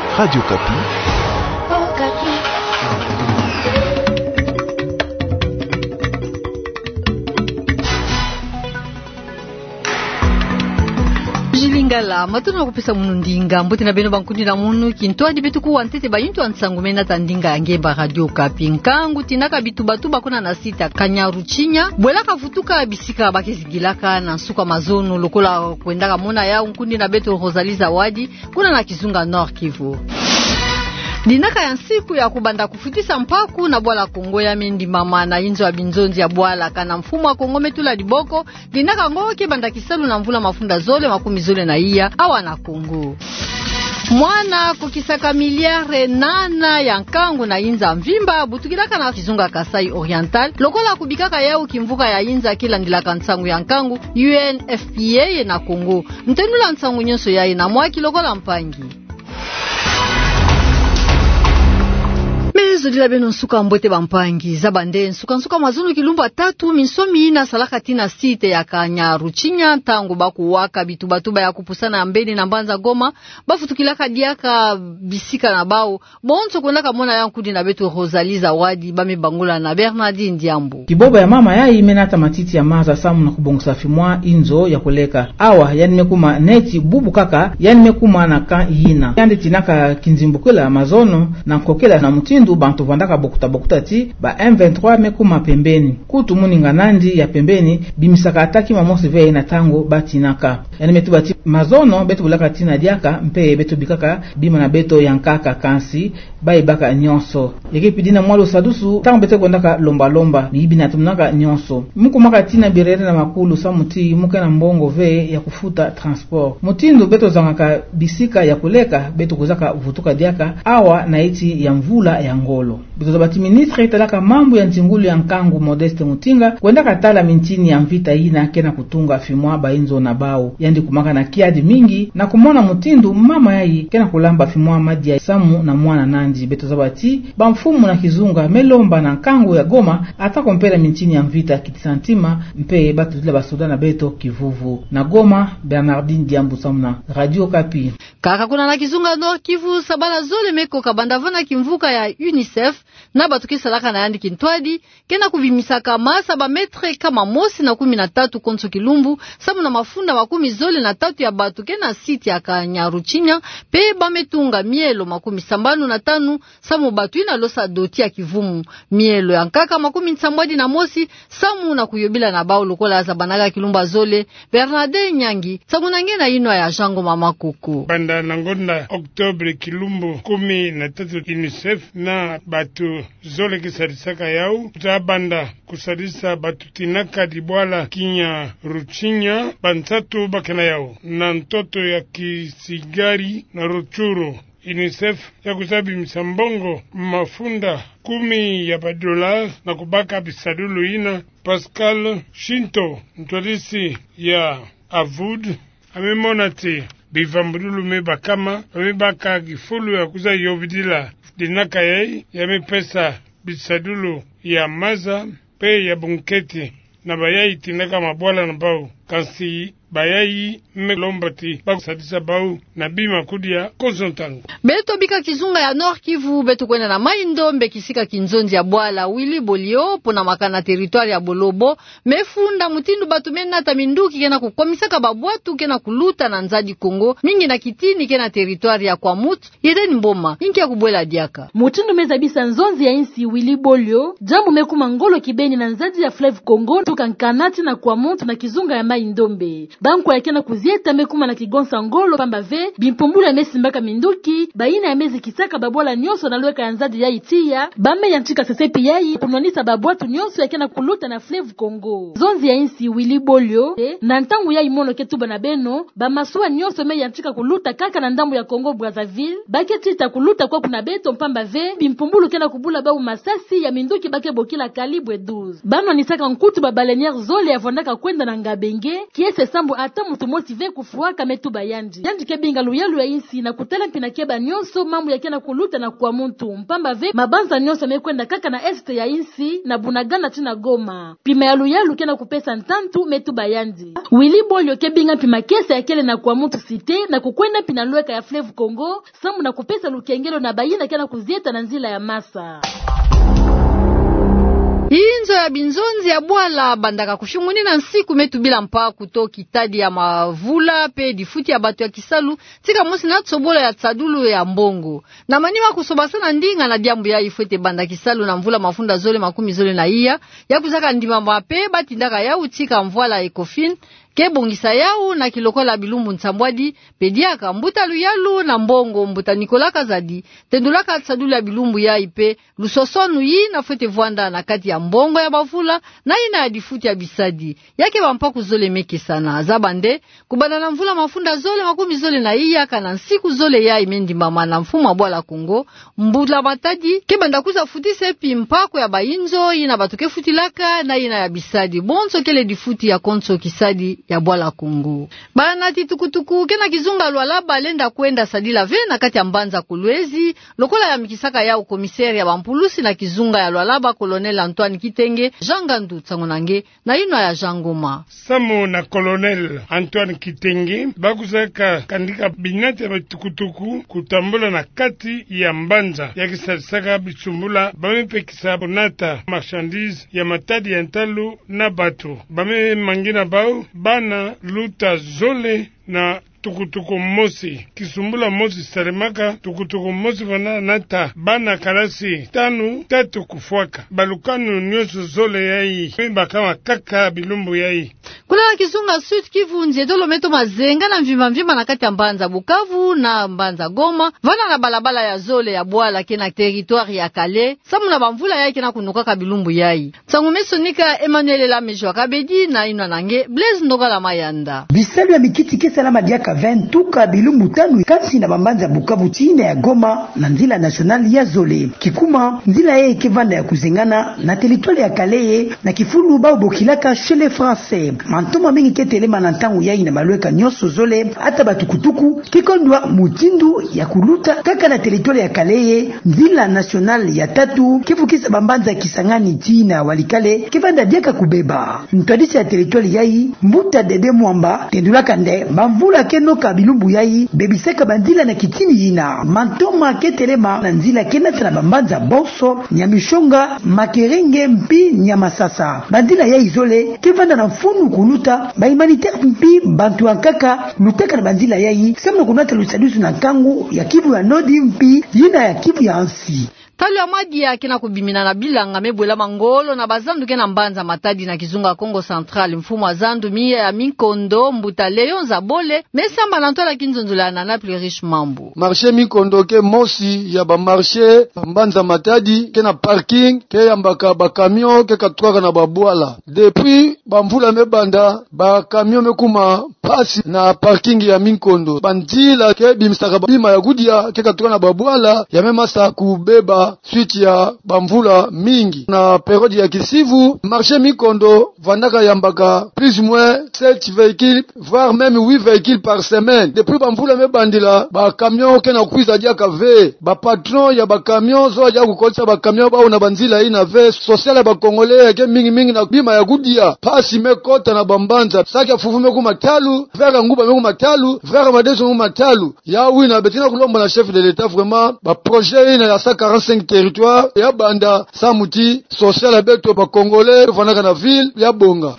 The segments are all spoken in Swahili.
Radio Kapi. Oh, Kapi. Jilingala matuna kupesa munu ndinga mbote na beno bankundi na munu kintoadi betu ku wantete bayintu ansangumena tandinga angemba Radio Kapi nkangu tinaka bitu batu bakuna na sita Kanyaruchinya bwela kafutuka bisika bakezigilaka na nsuka mazono lokola kwendaka mona ya nkundi na betu Rosalie Zawadi kuna na Kizunga Nord Kivu. Dinaka ya nsiku ya kubanda kufutisa mpaku na bwala Kongo ya mendi mama na inzo ya binzonzi ya bwala kana mfumu wa Kongo metula diboko dinaka ngoke banda kisalu na mvula mafunda zole makumi zole na iya awa na Kongo. Mwana kukisaka miliare nana ya nkangu na inza mvimba butukilaka na Kizunga Kasai Oriental lokola kubikaka yao kimvuka ya inza kila ndilaka nsangu ya nkangu UNFPA na Kongo mtenula nsangu nyonso ya ina mwaki lokola mpangi. Mezo dila beno nsuka mbote bampangi zabande nsuka mazunu kilumba 3 minsomi na salaka tina site ya Kanyaruchinya tangu baku waka bitu batuba ya kupusana ya mbeni na mbanza Goma bafutukilaka diaka bisika na bao bonso kondaka mona ya nkudi na betu Rosalie Zawadi bame bangula na Bernardine Diambo kiboba ya mama ya imenata matiti ya maza samu na kubongsa fimwa inzo ya kuleka awa yani mekuma neti bubu kaka yani mekuma na kan yina yande tinaka kinzimbukula mazono na kokela na mutindu bantu vandaka bokuta ti ba M23 mekuma pembeni kutu muninga nandi ya pembeni bimisaka ataki mamosi veye na tango batinaka yani metu bati mazono betu bulaka tina diaka mpe betu bikaka bima na beto yankaka kansi bai baka nyonso yekipidina mwalo sadusu tango betu kondaka lomba bibi tumnaka nyonso muku maka tina birere na makulu samuti muke na mbongo veye ya kufuta transport mutindu betu zangaka bisika ya kuleka betu kuzaka vutuka diaka awa na iti ya mvula ya ngolo bito bati ministre italaka mambo ya ntingulu ya nkangu Modeste Mutinga kwenda katala mintini ya mvita ina kena kutunga fimwa bainzo na bao yandi kumaka na kiadi mingi na kumona mutindu mama yai kena kulamba fimwa madi ya samu na mwana nandi beto zabati bamfumu na Kizunga melomba na nkangu ya Goma ata kompera mintini ya mvita kitisantima mpe batu zile basoda na beto Kivuvu na Goma. Bernardine Diambo samna Radio Kapi. Kaka kuna na Kizunga Nord Kivu sabala zole meko kabandavana kimvuka ya UNICEF na batukisa laka na yandi kintwadi kena kuvimisaka masa ba metre kama mosi na 13 konso kilumbu samu na mafunda makumi zole na 3 ya batu kena siti ya Kanyaruchinya pe bametunga mielo makumi sambanu na 5 samu batu ina losa doti ya Kivumu mielo ya nkaka makumi nsambwadi na mosi samu na kuyobila na bao lokola za banaga kilumba zole. Bernardin Nyangi samu nangena ino ya Jango Mama Kuku banda nangonda Oktobre kilumbu 13 UNICEF na batu zole kisarisaka yau kutabanda kusarisa batu tinaka dibwala Kanyaruchinya bansatu bakena yau na ntoto ya Kisigari na Ruchuru. UNICEF ya kusabi msambongo mafunda 10 ya $10 na kubaka bisadulu ina. Pascal Shinto mtwarisi ya Avud amemonati bivambudulu mebakama mebaka gifulu ya kuza yovidila dinaka yai yamepesa bisadulu ya maza pe ya bunketi na bayai tinaka mabwala na bau kansi bayai melombati bakusadisa bau na bima kudia konzontango beto bika Kizunga ya Nord Kivu beto kwenda na Maindo mbekisika kinzonzi ya bwala Willy Bolio pona makana territoire ya Bolobo mefunda mutindu batu mena taminduki kena kukomisaka babwatu kena kuluta na nzadi Kongo mingi na kitini kena territoire ya Kwamut yedeni mboma inki ya kubwela diaka mutindu mezabisa nzonzi ya insi Willy Bolio jamu mekuma ngolo kibeni na nzadi ya Fleuve Congo tuka nkanati na Kwamut na Kizunga ya Maindombe banko ya kena kuzieta mekuma na Kigonsa ngolo pamba ve bimpumbula mesimbaka minduki baina ya mezi kisaka babwala nyonso na lweka ya nzadi ya itia bame ya nchika sesepi yai kunwanisa babwatu nyonso ya kena kuluta na Fleuve Congo zonzi ya insi Willy Bolio na ntangu ya imono ketuba na beno bamasua nyonso me ya nchika kuluta kaka na ndambu ya Congo Brazzaville baketita kuluta kwa kuna beto mpamba ve bimpumbulu kena kubula bau masasi ya minduki bake bokila kalibwe 12 bano nisaka nkutu babaleniere zole ya vondaka kwenda na Ngabenge ke kiese sambo ata mutu motive kufuaka metuba yandi kebinga luyalu ya insi na kutala mpina keba nyonso mambo yake na kuluta na kwa muntu mpamba ve mabanza nyonso mekwenda kaka na este ya insi na bunagana tina Goma pima ya luyalu kena kupesa ntantu metuba yandi Willy Bolio kebinga pima kese ya kele na kwa muntu site na kukwenda pina lueka ya Fleuve Congo sambu na kupesa lukengelo na bayina kena kuzieta na nzila ya masa. Inzo ya binzonzi ya bwala bandaka kushunguni na nsiku metu bila mpa kutoki tadi ya mavula pe difuti ya batu ya Kisalu tika mosi na tsobola ya tsadulu ya mbongo na maniwa kusobasana ndinga na diambu ya ifwete banda Kisalu na mvula mafunda zole makumi zole na iya ya kuzaka ndima mape batindaka ya utika mvula ekofin kebongisa yau na kilokola bilumbu nsambwadi pediaka mbuta luyalu na mbongo mbuta Nikolaka Zadi tendulaka tsadulu ya bilumbu ya ipe lusosonu yi na fwete vwanda na kati ya mbongo ya bavula na ina ya difuti ya bisadi yake bampaku zole meke sana zabande kubana na mvula mafunda zole makumi zole na iya kana nsiku zole ya imendi mama na mfumu wa bwala Kongo mbula batadi kebanda kuza futise pimpako ya bayinzo ina batuke futilaka na ina ya bisadi bonso kele difuti ya konso kisadi ya bwala Kongo bana titukutuku kena kizunga lwala balenda kwenda sadila vena kati ya mbanza kulwezi lokola ya mikisaka ya ukomiseri ya bampulusi na kizunga ya lwalaba Colonel Antoine Kitenge Jangandu Tsangonange na ino ya Jangoma Samu na Colonel Antoine Kitenge bakuzaka kandika binati ya tukutuku kutambola na kati ya mbanza ya kisasaka bisumbula bamepekisa bonata marchandise ya matadi ya ntalu na batu bame mangina bao bana luta zole na tukutuku mosi kisumbula mosi saremaka tukutuku mosi vana nata bana karasi tatu kufuaka balukanu nyoso zole yai kama kaka bilumbu yai kula kizunga Sud Kivu njedolo meto mazenga na mvima na kati ya mbanza Bukavu na mbanza Goma vana na balabala ya zole ya bwala kena territoire ya Kale samu na bamvula yai kena kunukaka bilumbu yai tsangu mesonika Emmanuel Lamejwa Kabedi na ino nange Blaise Ndogala Mayanda bisalu ya mikiti kesa la madiaka 20 tuka bilumbu tanu kati na bambanza Bukavu chine ya Goma na nzila national ya zole kikuma nzila ye kevanda ya kuzengana na territoire ya Kale na kifulu bao bokilaka chez les Français mantoma mingi ketelema na ntangu yai na balweka nyoso zole ata batukutuku kikondwa mutindu ya kuluta kaka na territoire ya Kale nzila national ya tatu kifukisa bambanza Kisangani tina walikale kevanda diaka kubeba ntwadisi ya territoire yai mbuta dede mwamba tendulaka nde bamvula kenoka bilumbu yai bebiseka bandila na kitini yina mantoma ketelema na nzila kenata na bambanza Boso Nyamishonga Makerenge mpi Nyamasasa bandila yai zole kevanda na mfunu kuluta ba humanitaire mpi bantu ankaka lutaka na bandila yai semna kunata lusadusu na kangu ya Kivu ya Nodi mpi yina ya Kivu ya Ansi Talu ya madi ya kena kubimina na bilanga mebwela mangolo na bazandu kena mbanza matadi na kizunga Kongo Central mfumu wa zandu miya ya Mikondo mbuta Leon Zabole mesamba na ntola kinzonzula na plus riche mambu marché Mikondo ke mosi ya ba marché mbanza matadi kena parking ke yambaka ba camion ke katwaka na babwala depuis bamvula mebanda ba camion mekuma pasi na parking ya Mikondo bandila ke bimsaka bima ya gudia ke katwaka na babwala ya memasa kubeba suite ya bamvula mingi na periode ya kisivu marché Mikondo vandaka yambaka plus ou moins 7 véhicules voire même 8 véhicules par semaine depuis bamvula mebandila ba camion ke na kuiza dia kave ba patron ya ba camion zo dia kukolisa ba camion ba na banzila ina ve social ya ba congolais ke mingi na bima ya gudia pasi mekota na bambanza saki afufume ku matalu vera nguba me ku matalu vera madeso ku matalu ya wina betina kulomba na chef de l'état vraiment ba projet ina ya 145 territoire ya banda samuti social abeto pa congolais vanaka na ville ya bonga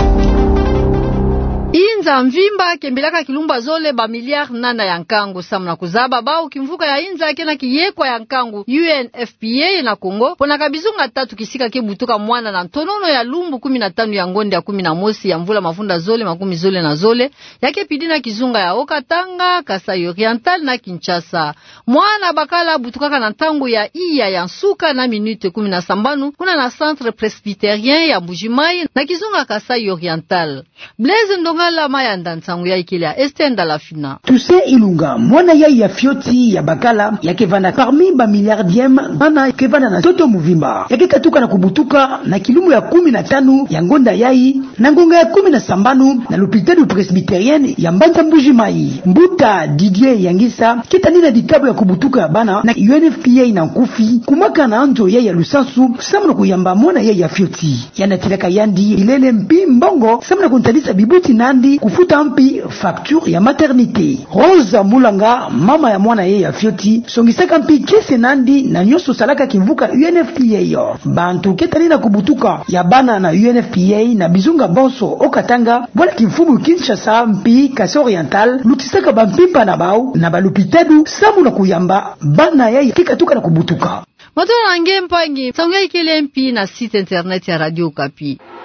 Inza mvimba kembelaka kilumba zole ba miliard nana ya nkangu samna kuzaba bao kimvuka ya inza kena kiyekwa ya nkangu UNFPA na Kongo pona kabizunga tatu kisika kebutuka mwana na ntonono ya lumbu 15 ya ngonde ya 11 ya mvula mafunda zole makumi zole na zole yake pidina kizunga ya Okatanga Kasai Oriental na Kinshasa mwana bakala butukaka na ntangu ya iya ya nsuka na minute 17 kuna na centre presbyterien ya Mbujimai na kizunga Kasai Oriental Blaise Ndongala mama ya ndansangu ya ikile ya Estenda la fina. Tuse Ilunga mwana ya fioti ya bakala ya kevana parmi ba milliardiem ana kevana na toto muvimba yake katuka na kubutuka na kilumu ya 15 ya ngonda yai na ngonga ya 17 na l'hôpital presbytérien ya Mbanza Mbuji Mai Mbuta Didier Yangisa kitani na dikabu ya kubutuka ya bana na UNFPA na nkufi kumaka na anjo ya Lusansu samuna kuyamba mwana ya fioti yanatilaka yandi ilele mpi mbongo samuna kuntadisa bibuti nandi kufuta mpi facture ya maternité. Rosa Mulanga mama ya mwana ya fioti songisaka mpi kese nandi na nyoso salaka kimvuka UNFPA yo bantu ketani na kubutuka ya bana na UNFPA na bizunga bonso okatanga wala kimfumu Kinshasa mpi Kasa Oriental lutisaka bampimpa na bao na balupitadu samuna kuyamba bana ya kikatuka na kubutuka. Matona ngempangi sangu ya ikile mpi na site internet ya Radio Okapi.